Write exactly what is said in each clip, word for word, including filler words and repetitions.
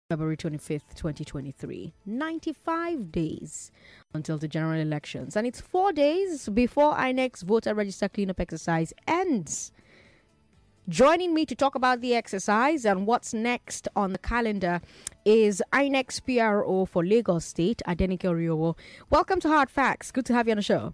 February twenty-fifth, twenty twenty-three. ninety-five days until the general elections. And it's four days before I N E C's voter register cleanup exercise ends. Joining me to talk about the exercise and what's next on the calendar is I N E C's P R O for Lagos State, Adenike Oriowo. Welcome to Hard Facts. Good to have you on the show.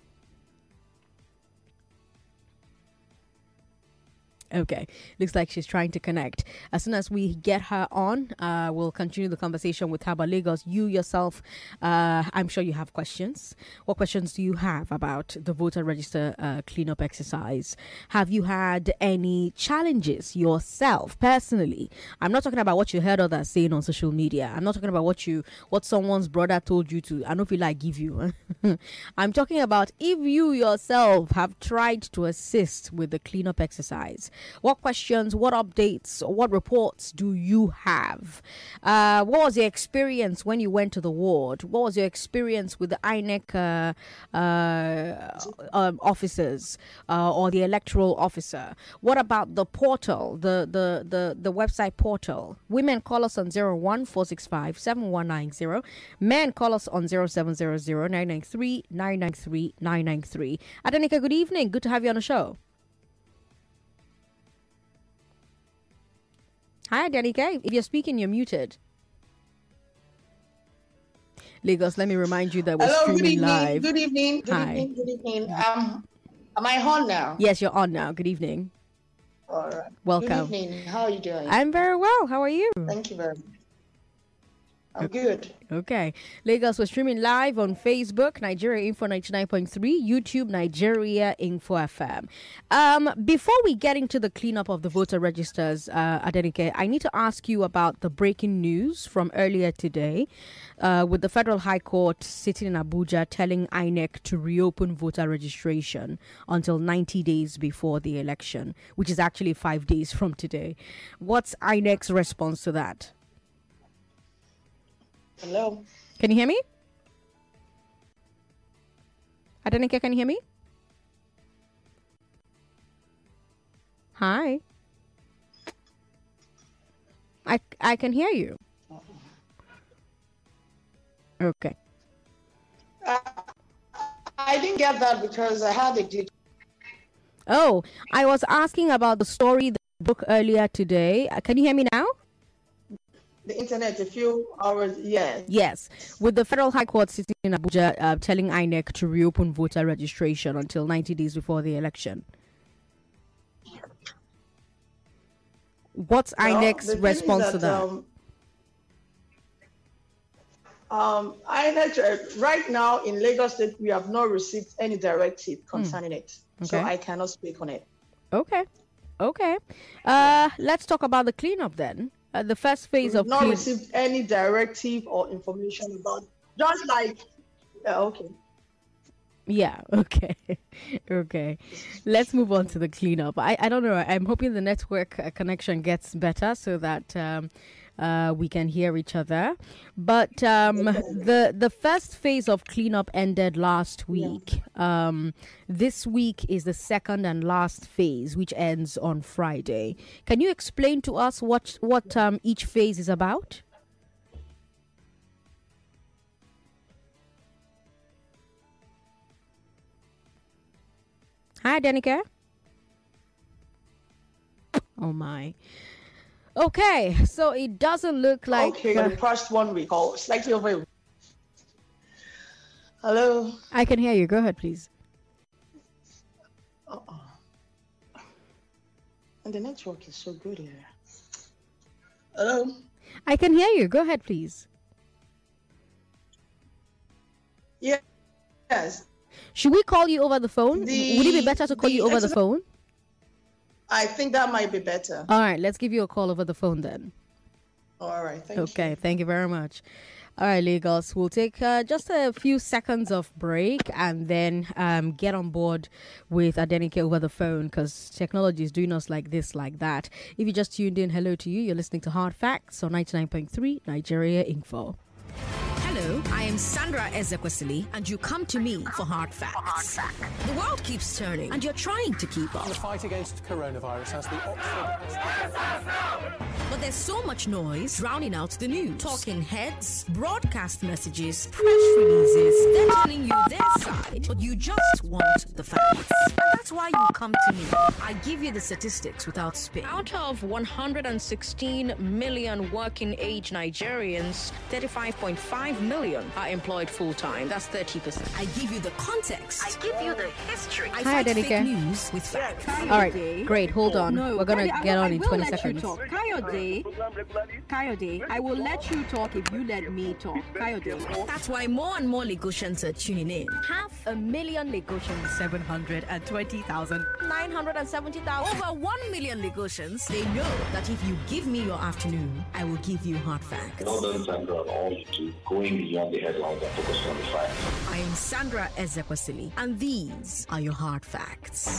Okay, looks like she's trying to connect. As soon as we get her on, uh, we'll continue the conversation with her about Lagos. You yourself, uh, I'm sure you have questions. What questions do you have about the voter register uh, cleanup exercise? Have you had any challenges yourself, personally? I'm not talking about what you heard others saying on social media. I'm not talking about what you, what someone's brother told you to. I don't feel like give you. I'm talking about if you yourself have tried to assist with the cleanup exercise. What questions, what updates, what reports do you have? Uh, what was your experience when you went to the ward? What was your experience with the I N E C uh, uh, um, officers uh, or the electoral officer? What about the portal, the, the, the, the website portal? Women, call us on zero one four six five seven one nine zero. Men, call us on zero seven zero zero nine nine three nine nine three nine nine three. Adenike, good evening. Good to have you on the show. Hi, Adenike. If you're speaking, you're muted. Lagos, let me remind you that we're Hello, streaming good evening, live. Good evening. Good Hi. evening. Good evening. Um, am I on now? Yes, you're on now. Good evening. All right. Welcome. Good evening. How are you doing? I'm very well. How are you? Thank you very much. I'm good. Okay. Lagos, we're streaming live on Facebook, Nigeria Info ninety-nine point three, YouTube, Nigeria Info F M. Um, before we get into the cleanup of the voter registers, uh, Adenike, I need to ask you about the breaking news from earlier today uh, with the Federal High Court sitting in Abuja telling I N E C to reopen voter registration until ninety days before the election, which is actually five days from today. What's I N E C's response to that? Hello. Can you hear me? Adenike, can you hear me? Hi. I, I can hear you. Okay. Uh, I didn't get that because I had a glitch. Oh, I was asking about the story that broke earlier today. Uh, Can you hear me now? The internet a few hours. Yes. Yes. With the Federal High Court sitting in Abuja uh, telling I N E C to reopen voter registration until ninety days before the election. What's Well, I N E the C's thing is response to that? Um, um, I N E C, uh, right now in Lagos State, we have not received any directive concerning it. So Okay. I cannot speak on it. Okay. Okay. Uh, let's talk about the cleanup then. Uh, the first phase We've of not clean- received any directive or information about it. Just like, yeah, okay. Yeah, okay. Okay. Let's move on to the cleanup. I, I don't know. I'm hoping the network uh, connection gets better so that um, uh, we can hear each other. But um, the the first phase of cleanup ended last week. Um, this week is the second and last phase, which ends on Friday. Can you explain to us what what um, each phase is about? Hi, Danica. Oh my. Okay, so it doesn't look like. Okay, uh, the past one week or slightly over a week. Hello. I can hear you. Go ahead, please. Uh-uh. And the network is so good here. Hello. I can hear you. Go ahead, please. Yeah. Yes. Should we call you over the phone? The- Would it be better to call the you over the exercise- phone? I think that might be better. All right, let's give you a call over the phone then. All right. Thank you. Okay, thank you very much. All right, Lagos, we'll take uh, just a few seconds of break and then um, get on board with Adenike over the phone because technology is doing us like this, like that. If you just tuned in, hello to you. You're listening to Hard Facts on ninety-nine point three Nigeria Info. Hello, I am Sandra Ezekwesili, and you come to me for hard facts. The world keeps turning, and you're trying to keep up. The fight against coronavirus as the Oxford... But there's so much noise drowning out the news. Talking heads, broadcast messages, press releases, they're telling you their side, but you just want the facts. And that's why you come to me. I give you the statistics without spin. Out of one hundred sixteen million working age Nigerians, thirty-five point five million are employed full-time. That's thirty percent. I give you the context. I give you the history. I Hi, fight Adenike. fake news with facts. All right, great. Hold on. No, We're going to Kayode, get I will, on I in will twenty let seconds. You talk. Kayode, Kayode, I will let you talk if you let me talk. Kayode. That's why more and more Lagosians are tuning in. Half a million Lagosians. seven hundred twenty thousand. nine hundred seventy thousand. Over one million Lagosians, they know that if you give me your afternoon, I will give you hard facts. Well done, Sandra, on all you do, going beyond the headlines and focusing on the facts. I am Sandra Ezekwesili, and these are your hard facts.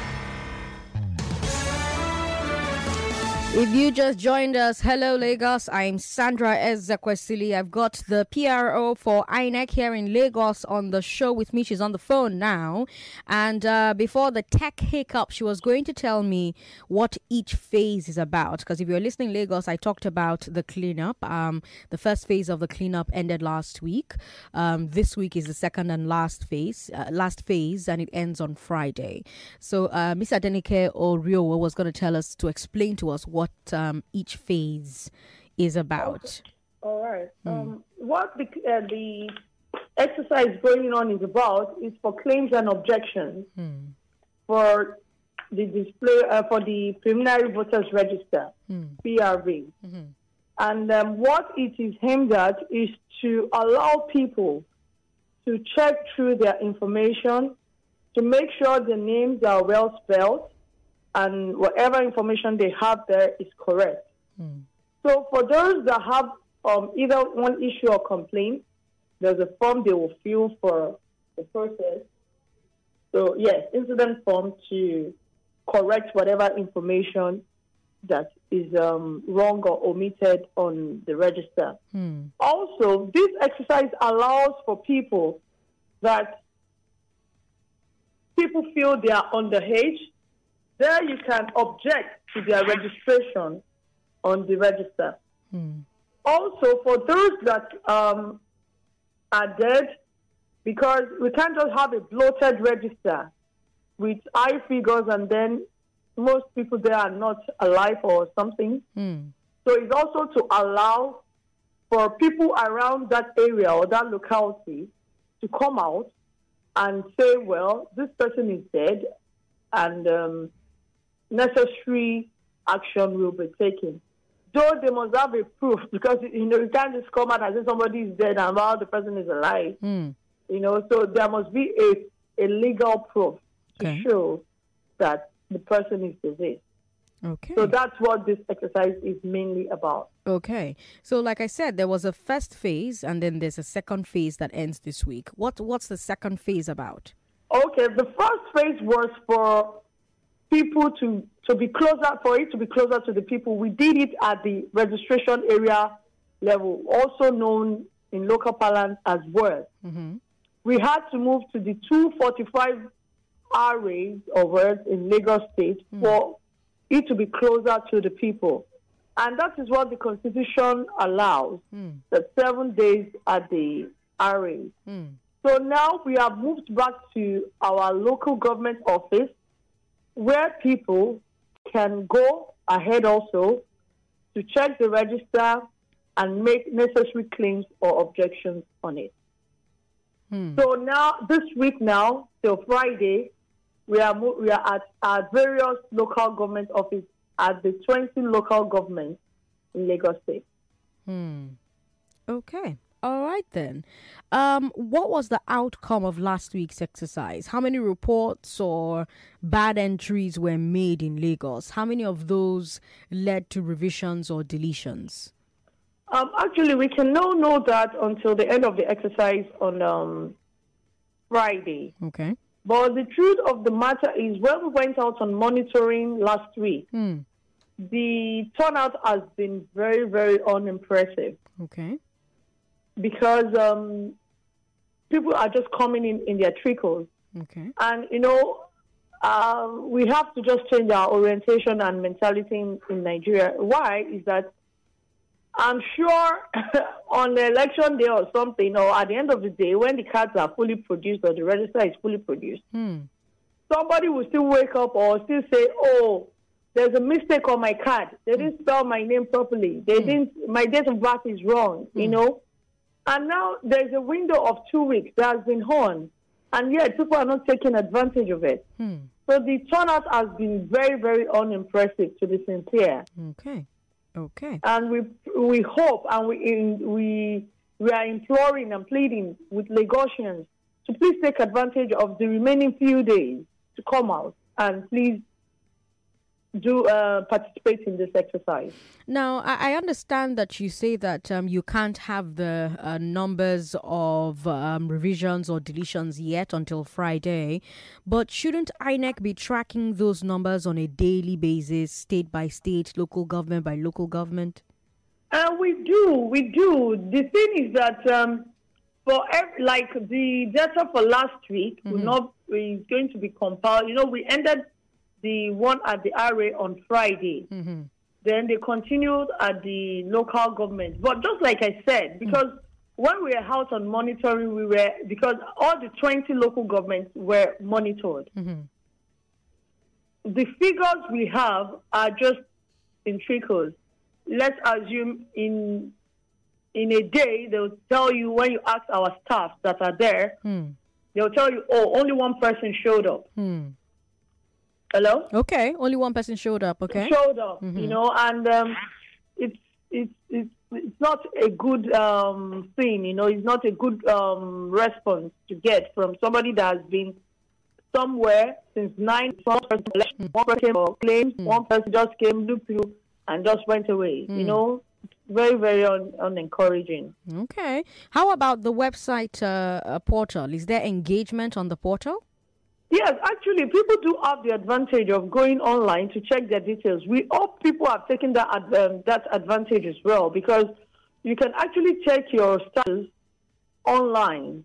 If you just joined us, hello Lagos, I'm Sandra Ezekwesili. I've got the P R O for I N E C here in Lagos on the show with me. She's on the phone now. And uh, before the tech hiccup, she was going to tell me what each phase is about. Because if you're listening Lagos, I talked about the cleanup. Um, the first phase of the cleanup ended last week. Um, this week is the second and last phase, uh, last phase, and it ends on Friday. So uh, Miss Adenike Oriowo was going to tell us, to explain to us what What um, each phase is about. Okay. All right. Mm. Um, what the, uh, the exercise going on is about is for claims and objections mm. for the display uh, for the preliminary voters register, mm. P R V. Mm-hmm. And um, what it is aimed at is to allow people to check through their information to make sure the names are well spelled and whatever information they have there is correct. Mm. So for those that have um, either one issue or complaint, there's a form they will fill for the process. So yes, incident form to correct whatever information that is um, wrong or omitted on the register. Mm. Also, this exercise allows for people that people feel they are underage. There you can object to their registration on the register. Hmm. Also, for those that um, are dead, because we can't just have a bloated register with high figures and then most people there are not alive or something. Hmm. So it's also to allow for people around that area or that locality to come out and say, well, this person is dead and um, necessary action will be taken. Though they must have a proof, because you know you can't just come out and say somebody is dead and while the person is alive. Mm. You know, so there must be a, a legal proof okay. to show that the person is deceased. Okay. So that's what this exercise is mainly about. Okay. So like I said, there was a first phase and then there's a second phase that ends this week. What what's the second phase about? Okay, the first phase was for people to, to be closer, for it to be closer to the people. We did it at the registration area level, also known in local parlance as words. Mm-hmm. We had to move to the two forty-five R As or words in Lagos State mm. for it to be closer to the people. And that is what the Constitution allows, mm. the seven days at the R As. Mm. So now we have moved back to our local government office where people can go ahead also to check the register and make necessary claims or objections on it. Hmm. So now, this week now, till Friday, we are we are at our various local government offices at the twenty local governments in Lagos State. Hmm. Okay. All right then. Um, what was the outcome of last week's exercise? How many reports or bad entries were made in Lagos? How many of those led to revisions or deletions? Um, actually, we can now know that until the end of the exercise on um, Friday. Okay. But the truth of the matter is, when we went out on monitoring last week, hmm. the turnout has been very, very unimpressive. Okay. because um, people are just coming in in their trickles. Okay. And, you know, uh, we have to just change our orientation and mentality in, in Nigeria. Why? Is that I'm sure on the election day or something, or at the end of the day, when the cards are fully produced or the register is fully produced, Hmm. somebody will still wake up or still say, oh, there's a mistake on my card. They didn't spell my name properly. They didn't, my date of birth is wrong, you know. And now there's a window of two weeks that has been on, and yet people are not taking advantage of it. Hmm. So the turnout has been very, very unimpressive, to be sincere. Okay. Okay. And we we hope and we in, we we are imploring and pleading with Lagosians to please take advantage of the remaining few days to come out and please do uh, participate in this exercise. Now, I, I understand that you say that um, you can't have the uh, numbers of um, revisions or deletions yet until Friday, but shouldn't I N E C be tracking those numbers on a daily basis, state by state, local government by local government? Uh, we do, we do. The thing is that um, for every, like the data for last week Mm-hmm. will not is going to be compiled. You know, we ended the one at the R A on Friday. Mm-hmm. Then they continued at the local government. But just like I said, because mm. when we were out on monitoring, we were, because all the twenty local governments were monitored. Mm-hmm. The figures we have are just in trickles. Let's assume in in a day, they'll tell you, when you ask our staff that are there, mm. they'll tell you, oh, only one person showed up. Mm. Hello? Okay, only one person showed up, okay. Showed up, mm-hmm. you know, and um, it's, it's, it's, it's not a good um, thing, you know, it's not a good um, response to get from somebody that has been somewhere since nine, one person, mm. one person came or claims, mm. one person just came, looked through, and just went away, mm. you know. Very, very un- unencouraging. Okay. How about the website uh, uh, portal? Is there engagement on the portal? Yes, actually, people do have the advantage of going online to check their details. We hope people are taking that ad- um, that advantage as well, because you can actually check your status online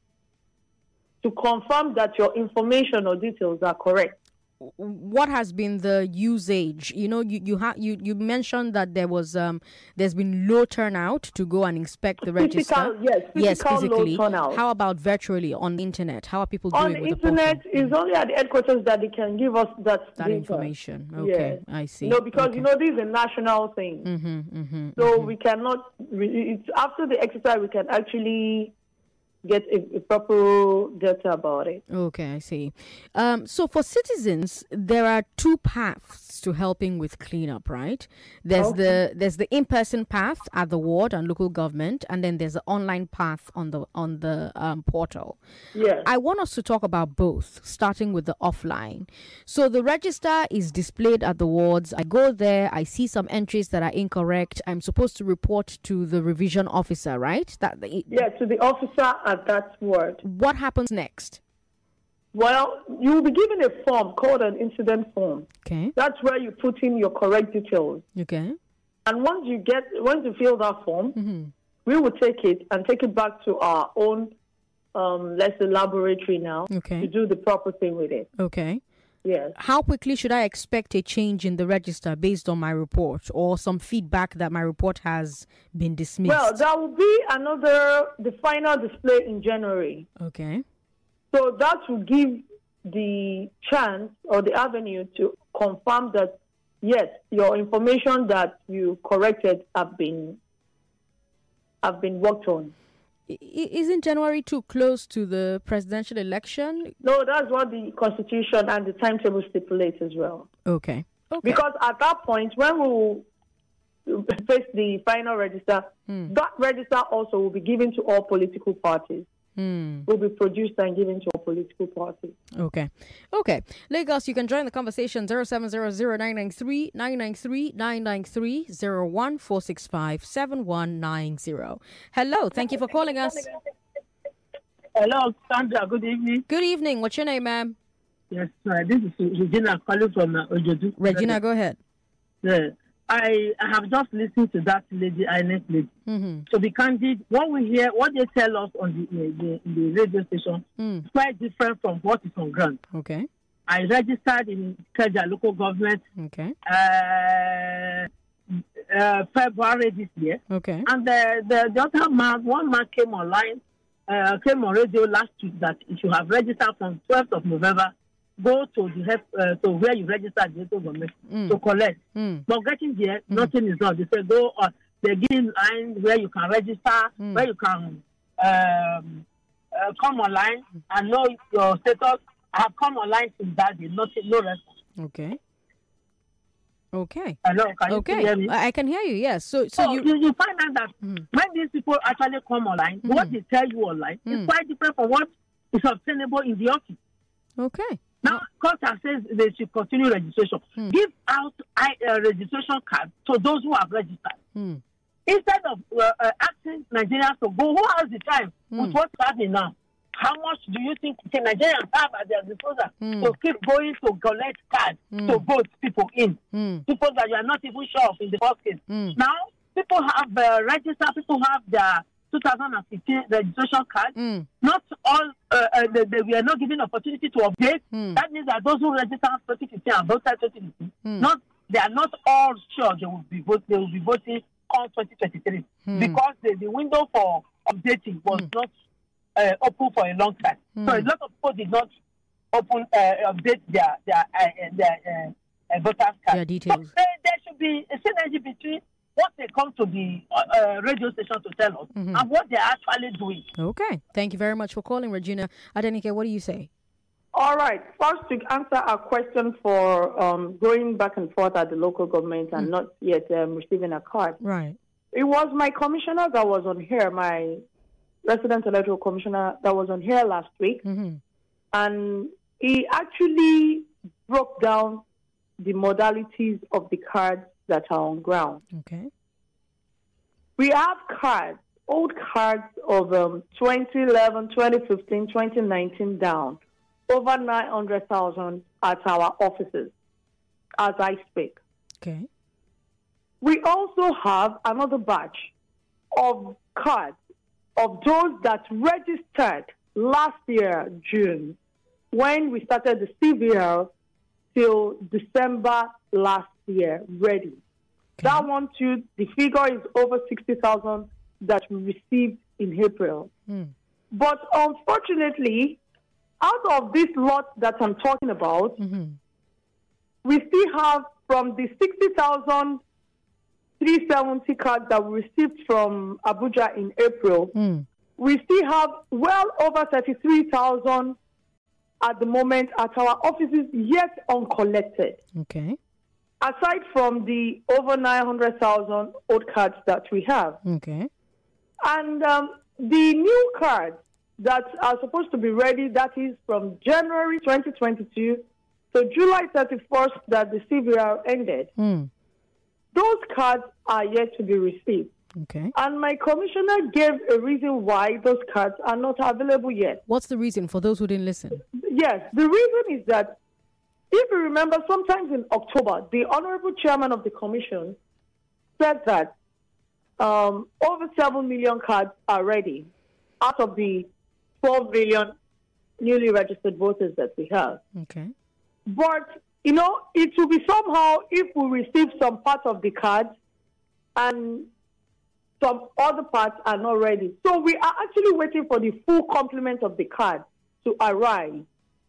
to confirm that your information or details are correct. What has been the usage? You know, you you, ha- you you mentioned that there was um there's been low turnout to go and inspect the register. Physical, yes, physical yes, physically. Low turnout. How about virtually on the internet? How are people on doing the with internet? the portal? Is only at the headquarters that they can give us that that data. information. Okay, yes. I see. No, because okay. you know this is a national thing, mm-hmm, mm-hmm, so mm-hmm. we cannot. It's after the exercise we can actually get a, a proper data about it. Okay, I see. Um, so for citizens, there are two paths to helping with cleanup, right? There's Okay. the there's the in-person path at the ward and local government, and then there's the online path on the on the um, portal. Yes. I want us to talk about both, starting with the offline. So the register is displayed at the wards. I go there, I see some entries that are incorrect. I'm supposed to report to the revision officer, right? That Yeah, to the officer at that ward. What happens next? Well, you will be given a form called an incident form. Okay. That's where you put in your correct details. Okay. And once you get, once you fill that form, Mm-hmm. we will take it and take it back to our own, um, let's say, laboratory now Okay. to do the proper thing with it. Okay. Yes. How quickly should I expect a change in the register based on my report or some feedback that my report has been dismissed? Well, there will be another, the final display in January. Okay. So that will give the chance or the avenue to confirm that, yes, your information that you corrected have been have been worked on. I- isn't January too close to the presidential election? No, that's what the Constitution and the timetable stipulates as well. Okay. Okay. Because at that point, when we will face the final register, Hmm. that register also will be given to all political parties. Hmm. Will be produced and given to all political parties. Okay. Okay. Lagos, you can join the conversation zero seven zero zero nine nine three nine nine three nine nine three zero one four six five seven one nine zero. Hello. Thank you for calling us. Hello, Sandra. Good evening. Good evening. What's your name, ma'am? Yes, uh, this is Regina calling from uh, Ojodu. Regina, go ahead. Yeah. I, I have just listened to that lady, I N E C lady. Mm-hmm. To be candid, what we hear, what they tell us on the the, the radio station Mm. is quite different from what is on ground. Okay. I registered in Keja local government Okay. uh, uh, February this year. Okay. And the, the, the other man, one man came online, uh, came on radio last week that if you have registered from twelfth of November, go to the help, uh, to where you registered the local government Mm. to collect. Mm. But getting there, nothing is done. They say go on. They give line where you can register, Mm. where you can um, uh, come online and know your status. I have come online since that day, nothing, no response. Okay. Okay. Hello, can you Okay. hear me? I I can hear you. Yes. So so So you. you, you find out that Mm. when these people actually come online, Mm. what they tell you online Mm. is quite different from what is obtainable in the office. Okay. Now, Costa says they should continue registration. Mm. Give out I, uh, registration cards to those who have registered. Mm. Instead of uh, uh, asking Nigerians to go, who has the time Mm. with what's happening now? How much do you think can Nigerians have at their disposal Mm. to keep going to collect cards Mm. to vote people in? Mm. People that you are not even sure of in the first case. Mm. Now, people have uh, registered, people have their two thousand fifteen registration card. Mm. Not all, uh, uh, they, they were not given opportunity to update. Mm. That means that those who register twenty fifteen and voted twenty fifteen, Mm. not, they are not all sure they will be, vote, they will be voting on twenty twenty-three Mm. because the, the window for updating was Mm. not uh, open for a long time. So Mm. a lot of people did not open uh, update their their uh, their uh, uh, voters card. Their details. So, uh, there should be a synergy between what they come to the uh, uh, radio station to tell us Mhm. and what they're actually doing. Okay. Thank you very much for calling, Regina. Adenike, what do you say? All right. First, to answer our question for um, going back and forth at the local government and Mm. not yet um, receiving a card, Right. it was my commissioner that was on here, my resident electoral commissioner that was on here last week, Mm-hmm. and he actually broke down the modalities of the cards that are on ground. Okay. We have cards, old cards of um, twenty eleven, twenty fifteen, twenty nineteen down, over nine hundred thousand at our offices as I speak. Okay. We also have another batch of cards of those that registered last year, June, when we started the C V L till December last year, ready. Okay. That one too, the figure is over sixty thousand that we received in April. Mm. But unfortunately, out of this lot that I'm talking about, Mm-hmm. we still have from the sixty thousand three hundred seventy cards that we received from Abuja in April, Mm. we still have well over thirty-three thousand at the moment at our offices yet uncollected. Okay. Aside from the over nine hundred thousand old cards that we have. Okay. And um, the new cards that are supposed to be ready, that is from January twenty twenty-two to July thirty-first that the C V R ended, Mm. those cards are yet to be received. Okay. And my commissioner gave a reason why those cards are not available yet. What's the reason for those who didn't listen? Yes, the reason is that if you remember, sometimes in October, the Honorable Chairman of the Commission said that um, over seven million cards are ready out of the twelve million newly registered voters that we have. Okay. But, you know, it will be somehow if we receive some parts of the cards and some other parts are not ready. So we are actually waiting for the full complement of the card to arrive.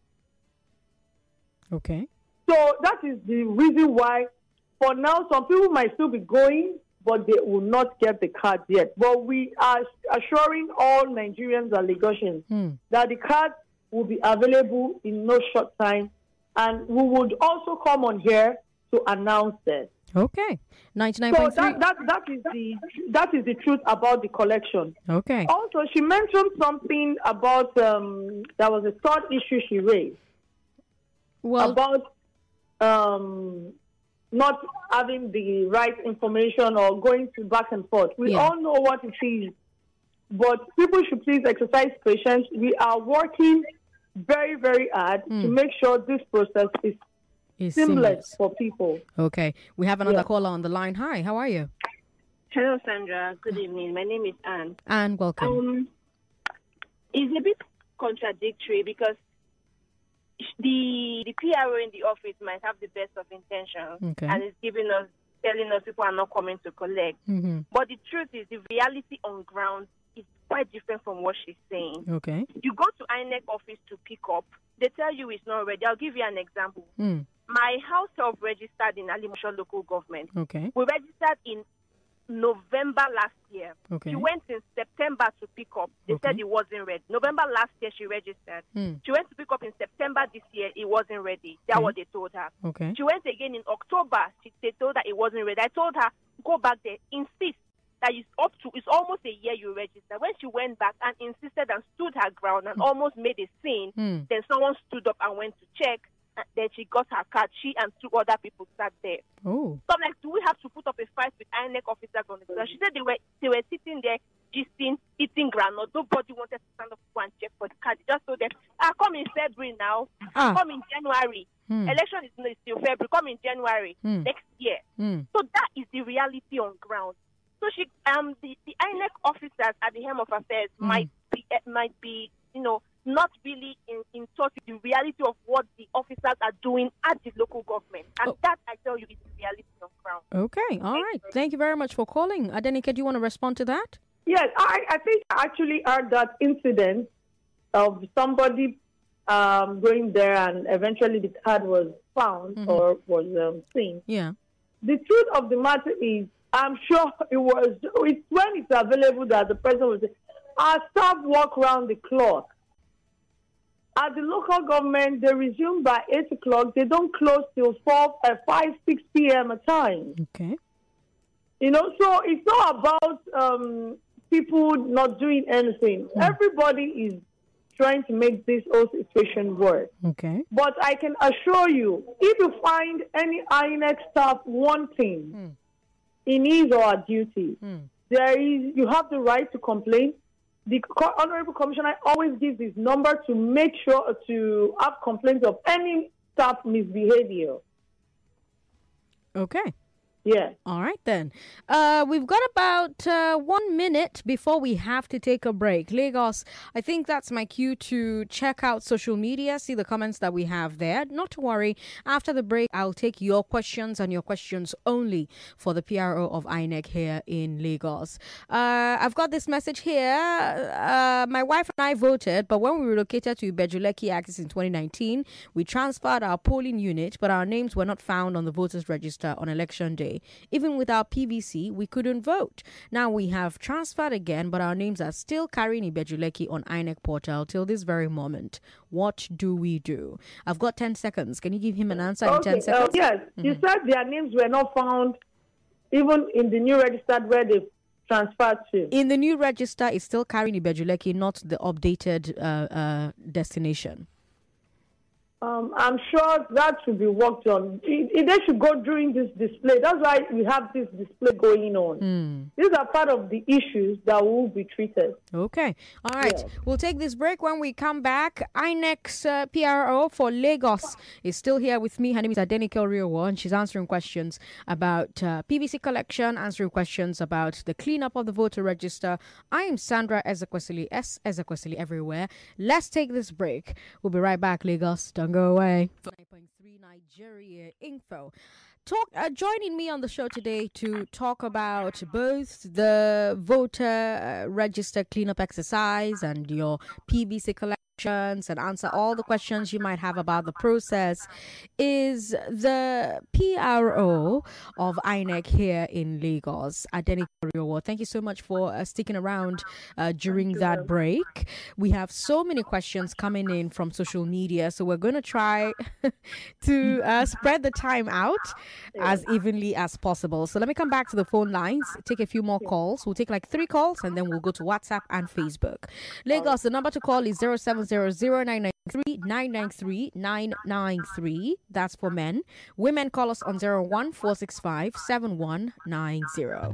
Okay. So that is the reason why, for now, some people might still be going, but they will not get the cards yet. But we are assuring all Nigerians and Lagosians Mm. that the cards will be available in no short time, and we would also come on here to announce it. Okay. ninety-nine So point three. that, that, that, is the, that is the truth about the collection. Okay. Also, she mentioned something about, um, there was a third issue she raised. Well, about um, not having the right information or going to back and forth. We Yeah. all know what it is, but people should please exercise patience. We are working very, very hard Mm. to make sure this process is It's seamless, seamless. for people. Okay. We have another Yeah. caller on the line. Hi, how are you? Hello, Sandra. Good evening. My name is Anne. And welcome. Um, it's a bit contradictory because the the P R O in the office might have the best of intentions, Okay. and it's giving us, telling us people are not coming to collect. Mm-hmm. But the truth is, the reality on ground is quite different from what she's saying. Okay. You go to I N E C office to pick up, they tell you it's not ready. I'll give you an example. Mm. My house self-registered in Alimosho local government. Okay. We registered in November last year. Okay. She went in September to pick up. They Okay. said it wasn't ready. November last year she registered. Mm. She went to pick up in September this year. It wasn't ready. That's Okay. what they told her. Okay. She went again in October. She, they told her it wasn't ready. I told her, go back there, insist that it's up to, it's almost a year you registered. When she went back and insisted and stood her ground and almost made a scene, Mm. then someone stood up and went to check. And then she got her card. She and two other people sat there. Oh. So I'm like, do we have to put up a fight with I N E C officers on the ground? She said they were they were sitting there, gisting, eating granite. Nobody wanted to stand up and check for the card. They just told them, ah, come in February now. Ah. Come in January. Hmm. Election is is still February. Come in January Hmm. next year. Mm. So that is the reality on ground. So she, um, the, the I N E C officers at the helm of affairs Mm. might be eh, might be, you know, not really in, in touch with the reality of what the officers are doing at the local government. And Oh. that, I tell you, is the reality on ground. Okay. All right. Thank you very much for calling. Adenike, do you want to respond to that? Yes, I, I think I actually heard that incident of somebody um, going there and eventually the card was found Mhm. or was um, seen. Yeah. The truth of the matter is, I'm sure it was it's when it's available that the person will say, our staff work around the clock. At the local government, they resume by eight o'clock. They don't close till four, uh, five, six p.m. at times. Okay. You know, so it's not about um, people not doing anything. Everybody is trying to make this whole situation work. Okay. But I can assure you, if you find any I N E C staff wanting Mm. in his or her duty, Mm. there is you have the right to complain. The co- Honorable Commissioner always gives his number to make sure to have complaints of any staff misbehavior. Okay. Yeah. All right, then. Uh, we've got about uh, one minute before we have to take a break. Lagos, I think that's my cue to check out social media, see the comments that we have there. Not to worry. After the break, I'll take your questions and your questions only for the P R O of I N E C here in Lagos. Uh, I've got this message here. Uh, my wife and I voted, but when we relocated to Ibejuleki Axis in twenty nineteen, we transferred our polling unit, but our names were not found on the voters register on election day. Even with our P V C, we couldn't vote. Now we have transferred again, but our names are still carrying Ibejuleki on I N E C portal till this very moment. What do we do? I've got ten seconds. Can you give him an answer in Okay, ten seconds? Uh, yes, Mhm. you said their names were not found even in the new registered where they transferred to. In the new register, it's still carrying Ibejuleki, not the updated uh, uh, destination. Um, I'm sure that should be worked on. It, it, they should go during this display. That's why we have this display going on. Mm. These are part of the issues that will be treated. Okay. All right. Yeah. We'll take this break. When we come back, I N E C's uh, P R O for Lagos is still here with me. Her name is Adenike Oriowo, and she's answering questions about uh, P V C collection, answering questions about the cleanup of the voter register. I am Sandra Ezekwesili, S. Ezekwesili everywhere. Let's take this break. We'll be right back, Lagos. Don't go away. nine point three Nigeria Info. Talk, uh, joining me on the show today to talk about both the voter uh, register cleanup exercise and your P V C collections and answer all the questions you might have about the process is the P R O of I N E C here in Lagos, Adenike Oriowo. Thank you so much for uh, sticking around uh, during that break. We have so many questions coming in from social media, so we're going to try to uh, spread the time out as evenly as possible. So let me come back to the phone lines, take a few more calls. We'll take like three calls and then we'll go to WhatsApp and Facebook. Lagos, the number to call is zero seven zero zero nine nine three nine nine three nine nine three. That's for men. Women, call us on zero one four six five seven one nine zero.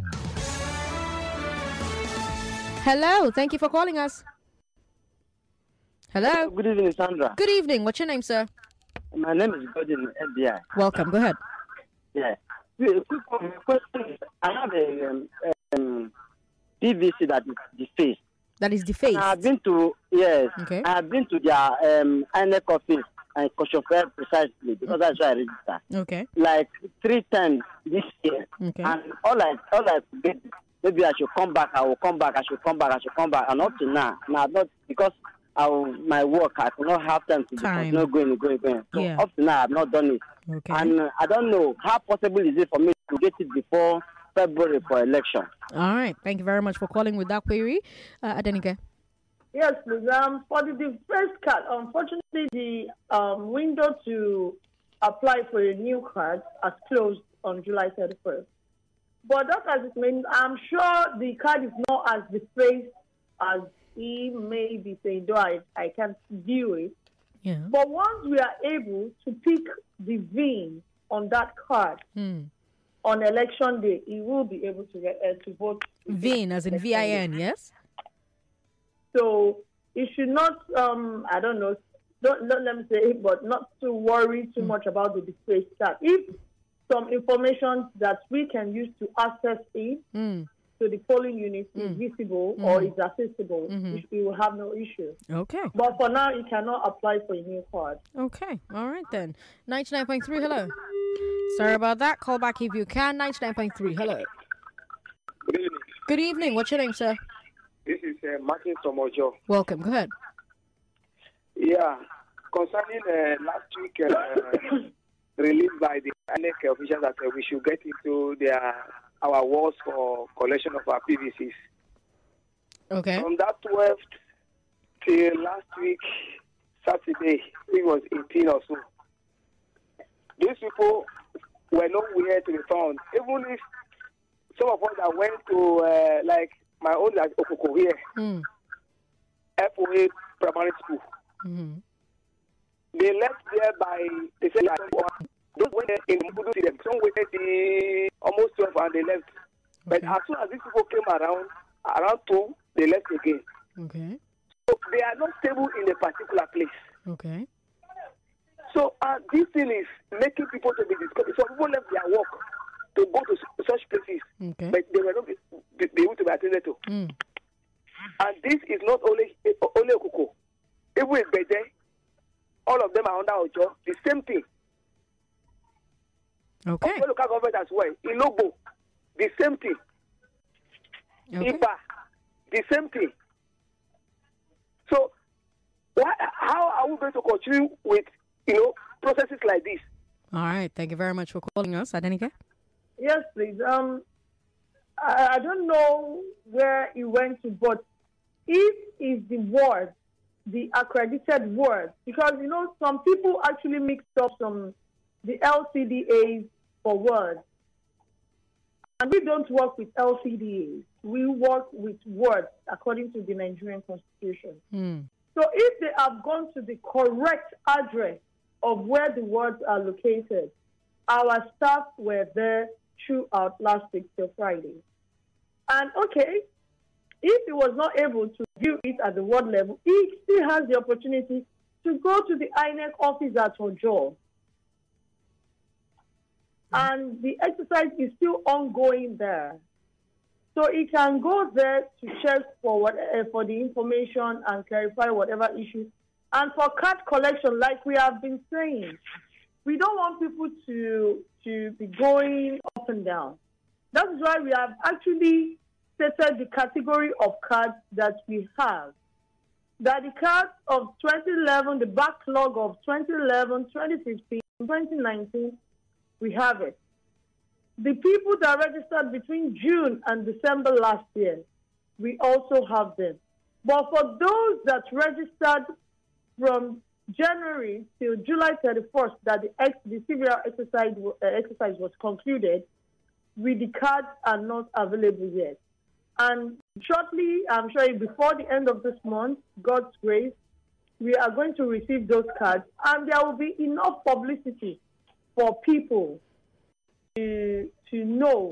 Hello, thank you for calling us. Hello. Good evening, Sandra. Good evening. What's your name, sir? My name is Gordon F B I. Welcome. Go ahead. Yeah. A quick question is, I have a um, um, P V C that is defaced. That is defaced? I have been to, yes, okay. I have been to their um, I N E C office and Koshofer precisely because that's why I register. Okay. Like three times this year. Okay. And all I, all I did, maybe I should come back, I will come back, I should come back, I should come back. And up to now, now not because I will, my work, I could not have time to time. continue going, going, going. So yeah. up to now, I have not done it. Okay. And uh, I don't know how possible is it for me to get it before February for election. All right. Thank you very much for calling with that query. Uh, Adenike. Yes, please. Um, for the, the first card, unfortunately, the um, window to apply for a new card has closed on July thirty-first. But that as it means, I'm sure the card is not as defaced as he may be saying, though I, I can't view it. Yeah. But once we are able to pick the V I N on that card hmm. on election day, he will be able to get uh, to vote. V I N as in V I N, yes? So it should not, um, I don't know, don't, don't let me say it, but not to worry too mm. much about the display card. If some information that we can use to access it mm. to the polling unit mm. is visible mm. or is accessible, mm-hmm. we will have no issue. Okay. But for now, you cannot apply for a new card. Okay. All right then. ninety-nine point three, hello. Sorry about that. Call back if you can. ninety-nine point three, hello. Good evening. Good evening. What's your name, sir? This is uh, Martin Somojo. Welcome. Go ahead. Yeah. Concerning uh, last week uh, released by the I N E C officials that uh, we should get into their our walls for collection of our P V Cs. Okay. From that twelfth till last week, Saturday, it was eighteen or so. These people were nowhere to be found. Even if some of us that went to, uh, like, my own, like, Okoko here, mm. F O A primary school. Mm-hmm. They left there by, they said, like, those went there in Mudu to them. Some waited the almost twelve and they left. Okay. But as soon as these people came around, around two, they left again. Okay. So they are not stable in a particular place. Okay. So uh, this thing is making people to be discouraged. Some people left their work to go to such places, okay. but they were not be, be, be able to be attended to. Mm. And this is not only only Okuko. Even in Bede, all of them are under Ojo. The same thing. Okay. All local government as well. Ilobo, the same thing. Okay. Iba, the same thing. So, why, how are we going to continue with, you know, processes like this? All right. Thank you very much for calling us. Adenike? Yes, please. Um, I, I don't know where he went to, but if is the word, the accredited word, because, you know, some people actually mixed up some, the L C D As for words. And we don't work with L C D As. We work with words according to the Nigerian Constitution. Mm. So if they have gone to the correct address of where the words are located, our staff were there throughout last week till Friday. And okay, if he was not able to view it at the ward level, he still has the opportunity to go to the I N E C office at Ojo. And the exercise is still ongoing there. So he can go there to check for what, uh, for the information and clarify whatever issues. And for card collection, like we have been saying, we don't want people to, to be going up and down. That's why we have actually stated the category of cards that we have. That the cards of twenty eleven, the backlog of twenty eleven, twenty fifteen, twenty nineteen, we have it. The people that registered between June and December last year, we also have them. But for those that registered from January till July thirty-first, that the, ex, the civil exercise, uh, exercise was concluded, with the cards are not available yet. And shortly, I'm sure before the end of this month, God's grace, we are going to receive those cards, and there will be enough publicity for people to, to know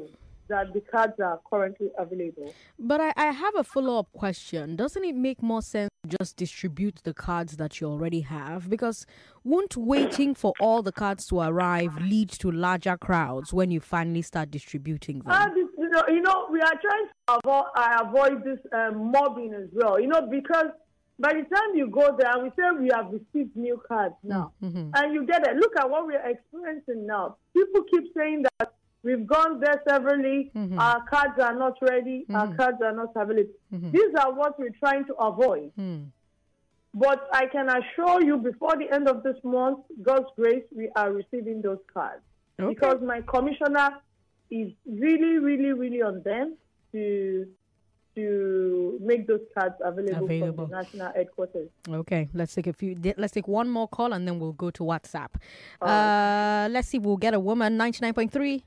that the cards are currently available. But I, I have a follow-up question. Doesn't it make more sense to just distribute the cards that you already have? Because won't waiting for all the cards to arrive lead to larger crowds when you finally start distributing them? Uh, this, you, know, you know, we are trying to avoid, uh, avoid this um, mobbing as well, you know, because by the time you go there, and we say we have received new cards now, mm-hmm. and you get it. Look at what we are experiencing now. People keep saying that we've gone there severally, mm-hmm. our cards are not ready, mm-hmm. our cards are not available. Mm-hmm. These are what we're trying to avoid. Mm. But I can assure you, before the end of this month, God's grace, we are receiving those cards. Okay. Because my commissioner is really, really, really on them to to make those cards available, Available. from the national headquarters. Okay, let's take a few. Let's take one more call and then we'll go to WhatsApp. All uh, right. Let's see. We'll get a woman. ninety-nine point three.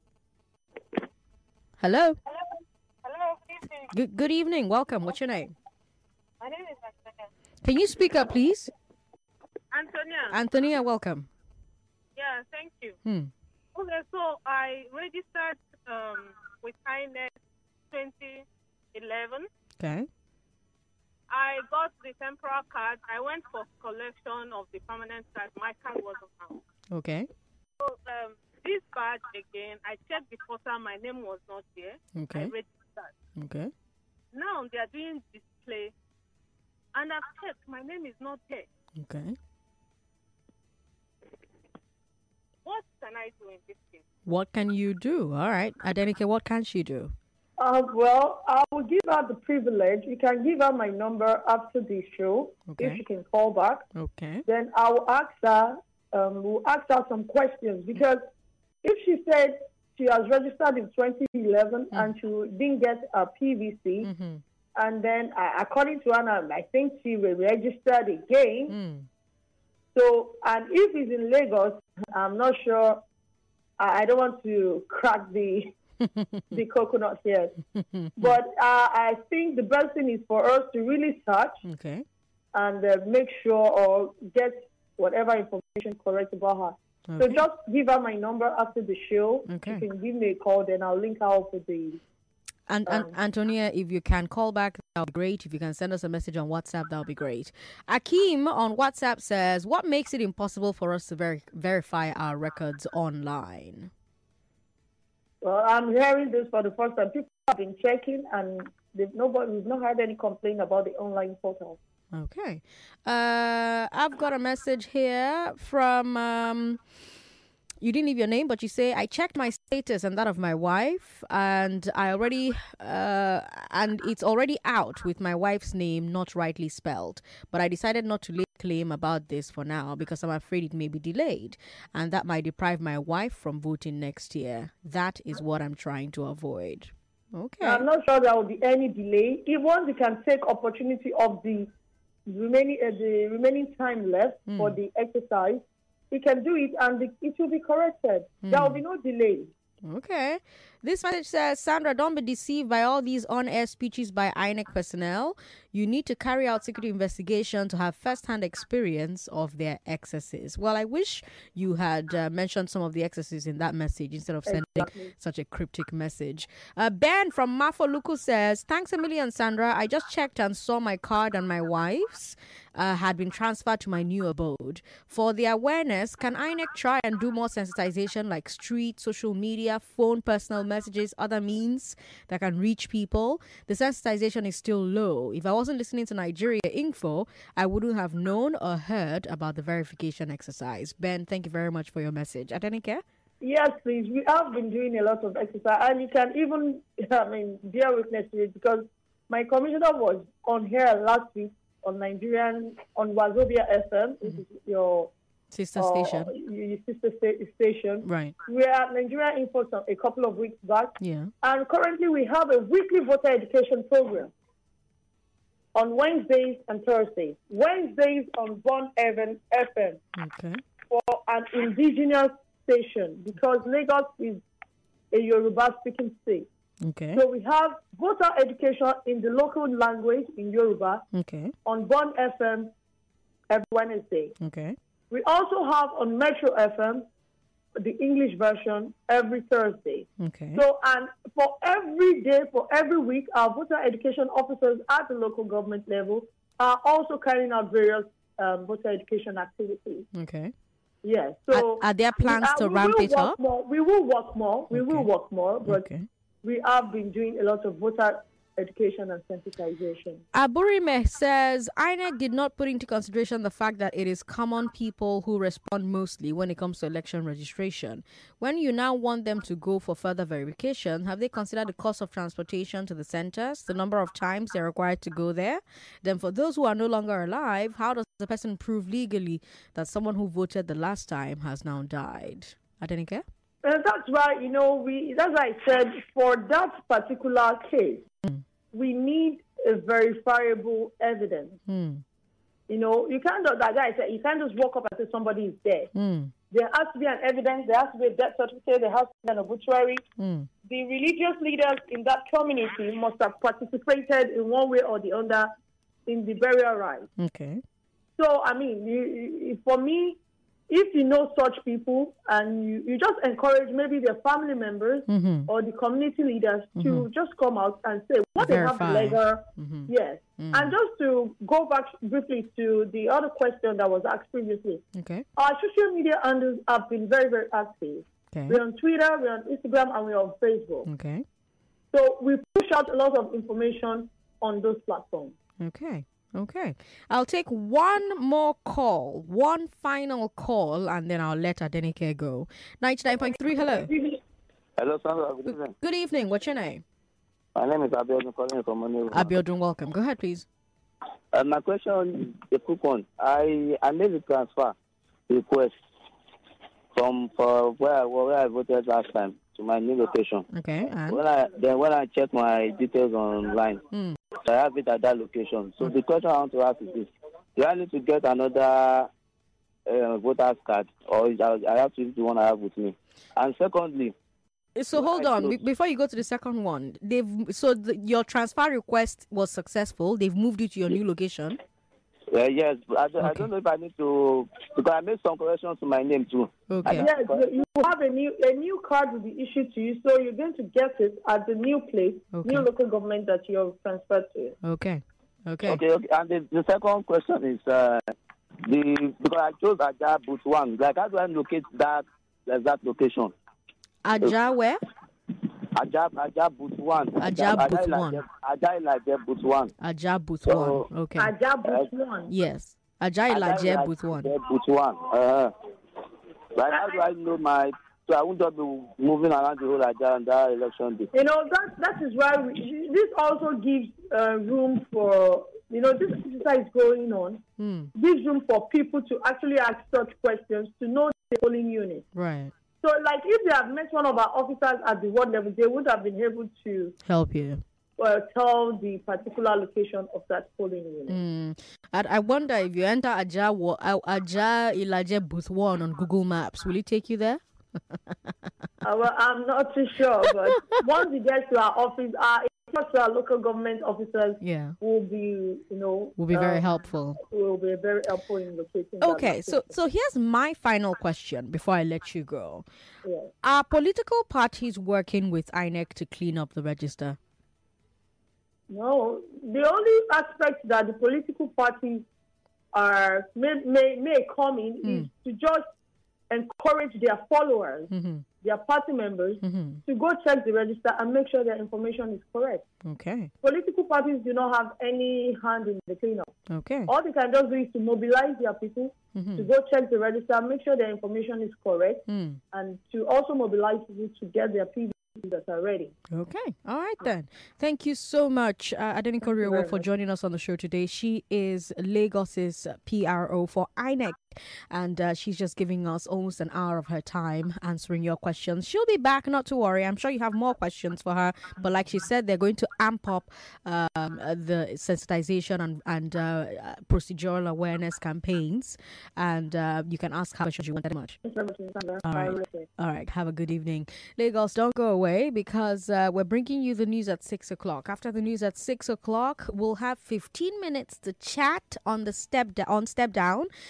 Hello. Hello, good evening. Good. Good evening. Welcome. What's your name? My name is Antonia. Can you speak up, please? Antonia. Antonia, welcome. Yeah, thank you. Hmm. Okay, so I registered um, with I N E C twenty eleven. Okay. I got the temporal card. I went for collection of the permanent card. My card wasn't out. Okay. So um, this badge again, I checked the portal. My name was not there. Okay. I registered. Okay. Now they are doing display, and I've checked. My name is not there. Okay. What can I do in this case? What can you do? All right. Adenike, what can she do? Uh, well, I will give her the privilege. You can give her my number after the show, Okay. if she can call back. Okay. Then I will ask her, um, we'll ask her some questions, because if she said she has registered in twenty eleven Mm. and she didn't get a P V C, Mm-hmm. and then uh, according to her, I think she will register again. Mm. So, and if it's in Lagos, I'm not sure. I, I don't want to crack the the coconut here, but uh, I think the best thing is for us to really search Okay. and uh, make sure or get whatever information correct about her. So Okay. just give her my number after the show. Okay. You can give me a call, then I'll link her up with the. And, and Um, Antonia, if you can call back, that would be great. If you can send us a message on WhatsApp, that would be great. Akeem on WhatsApp says, what makes it impossible for us to ver- verify our records online? Well, I'm hearing this for the first time. People have been checking, and they've nobody, we've not had any complaint about the online portal. Okay. Uh, I've got a message here from... Um, you didn't leave your name, but you say, I checked my status and that of my wife, and I already, uh, and it's already out with my wife's name not rightly spelled. But I decided not to lay claim about this for now because I'm afraid it may be delayed, and that might deprive my wife from voting next year. That is what I'm trying to avoid. Okay. I'm not sure there will be any delay. If once you can take opportunity of the remaining uh, the remaining time left Mm. for the exercise, we can do it, and the, it will be corrected. There will be no delay. Okay. This message says, Sandra, don't be deceived by all these on-air speeches by I N E C personnel. You need to carry out security investigation to have first-hand experience of their excesses. Well, I wish you had uh, mentioned some of the excesses in that message instead of sending Exactly. such a cryptic message. Uh, Ben from Mafoluku says, thanks a million, Sandra. I just checked and saw my card and my wife's uh, had been transferred to my new abode. For the awareness, can I N E C try and do more sensitization like street, social media, phone, personal messages, other means that can reach people? The sensitization is still low. If I wasn't listening to Nigeria Info, I wouldn't have known or heard about the verification exercise. Ben, thank you very much for your message. Adenike? Yes, please. We have been doing a lot of exercise, and you can even, I mean, bear witness to it, because my commissioner was on here last week on Nigerian, on Wazobia F M, which is your Sister uh, station. your sister sta- station. Right. We are at Nigerian Info some, a couple of weeks back, Yeah. and currently we have a weekly voter education program on Wednesdays and Thursdays. Wednesdays on Bon Evan F M Okay. for an indigenous station, because Lagos is a Yoruba-speaking state. Okay. So we have voter education in the local language in Yoruba Okay. on Bon F M every Wednesday. Okay. We also have on Metro F M the English version every Thursday. Okay. So, and for every day, for every week, our voter education officers at the local government level are also carrying out various um, voter education activities. Okay. Yes. So, are, are there plans we, uh, to ramp it up? More. We will work more. We okay. will work more, but okay. we have been doing a lot of voter education and sensitization. Aburime says I N E C did not put into consideration the fact that it is common people who respond mostly when it comes to election registration. When you now want them to go for further verification, have they considered the cost of transportation to the centers, the number of times they're required to go there? Then for those who are no longer alive, how does the person prove legally that someone who voted the last time has now died? Adenike? Uh, that's why, you know, we, that's why I said for that particular case, mm. we need a verifiable evidence. Mm. You know, you can't, that guy said, you can't just walk up and say somebody is dead. Mm. There has to be an evidence, there has to be a death certificate, there has to be an obituary. Mm. The religious leaders in that community must have participated in one way or the other in the burial rites. Okay. So, I mean, you, you, for me, if you know such people and you, you just encourage maybe their family members mm-hmm. or the community leaders mm-hmm. to just come out and say what Verify. they have legal, mm-hmm. yes. Mm-hmm. And just to go back briefly to the other question that was asked previously. Okay. Our social media handles have been very, very active. Okay. We're on Twitter, we're on Instagram, and we're on Facebook. Okay. So we push out a lot of information on those platforms. Okay. Okay. I'll take one more call, one final call, and then I'll let Adenike go. ninety-nine point three, hello. Hello, Sandra. Good evening. Good evening. What's your name? My name is Abiodun, calling from Monero. Abiodun, welcome. Go ahead, please. Uh, my question is a quick one. I, I made a transfer request from for where, where I voted last time to my new location. Okay. And? When I, then when I check my details online, mm. I have it at that location. So the question I want to ask is this. Do I need to get another uh, voter's card, or is I, I have to use the one I have with me? And secondly... So hold on. Be- before you go to the second one, they've so the, your transfer request was successful. They've moved you to your new location? Uh, yes. I, don't, okay. I don't know if I need to... Because I made some corrections to my name too. Okay. Yes, you have a new a new card will be issued to you, so you're going to get it at the new place, okay. new local government that you're transferred to. Okay. Okay. Okay. okay. And the, the second question is uh, the because I chose Aja Booth One. Like, how do I locate that exact location? Aja where? Aja Aja Booth One. Aja Booth One. Aja Ilaje Booth One. Aja Booth So, One. Okay. Aja Booth One. Yes. Aja Ilaje Booth One. Booth One. Uh, Like, how do I know my... So I won't just be moving around the whole Aja on that election day. You know, that, that is why we, this also gives uh, room for, you know, this exercise going on, mm. gives room for people to actually ask such questions, to know the polling unit. Right. So, like, if they have met one of our officers at the ward level, they would have been able to... help you. Uh, tell the particular location of that polling unit. Mm. And I wonder if you enter Aja, Aja Ilaje Booth One on Google Maps, will it take you there? uh, well, I'm not too sure, but once you get to our office, our, our local government officers yeah. will be, you know, will be um, very helpful. Will be very helpful in locating. Okay, so so here's my final question before I let you go. Yes. Are political parties working with I N E C to clean up the register? No, the only aspect that the political parties are may may, may come in mm. is to just encourage their followers, mm-hmm. their party members, mm-hmm. to go check the register and make sure their information is correct. Okay. Political parties do not have any hand in the cleanup. Okay. All they can just do is to mobilize their people mm-hmm. to go check the register, make sure their information is correct, mm. and to also mobilize people to get their P V that are ready. Okay. All right then. Thank you so much, uh, Adenike Oriwo, for joining us on the show today. She is Lagos's P R O for I N E C, and uh, she's just giving us almost an hour of her time answering your questions. She'll be back, not to worry. I'm sure you have more questions for her, but like she said, they're going to amp up um, uh, the sensitization and, and uh, procedural awareness campaigns, and uh, you can ask her questions you want that much. All right. All right. Have a good evening. Lagos, don't go away, because uh, we're bringing you the news at six o'clock. After the news at six o'clock, we'll have fifteen minutes to chat on the step da- on step down. So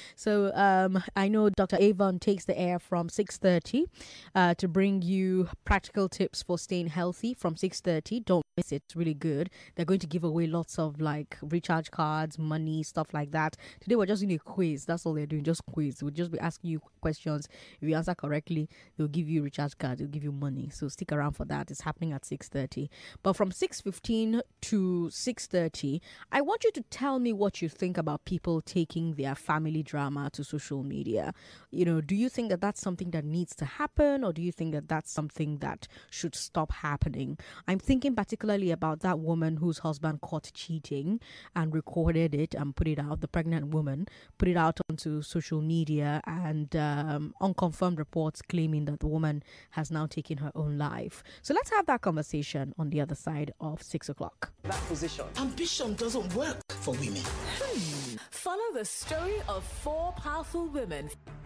So um, I know Doctor Avon takes the air from six thirty uh, to bring you practical tips for staying healthy from six thirty. Don't miss it. It's really good. They're going to give away lots of like recharge cards, money, stuff like that. Today we're just doing a quiz. That's all they're doing, just quiz. We'll just be asking you questions. If you answer correctly, they'll give you a recharge card. They'll give you money. So stick around for that. It's happening at six thirty. But from six fifteen to six thirty, I want you to tell me what you think about people taking their family drama to social media. You know, do you think that that's something that needs to happen, or do you think that that's something that should stop happening? I'm thinking particularly about that woman whose husband caught cheating and recorded it and put it out, the pregnant woman, put it out onto social media, and um, unconfirmed reports claiming that the woman has now taken her own life. So let's have that conversation on the other side of six o'clock. That position. Ambition doesn't work for women. Hmm. Follow the story of four powerful women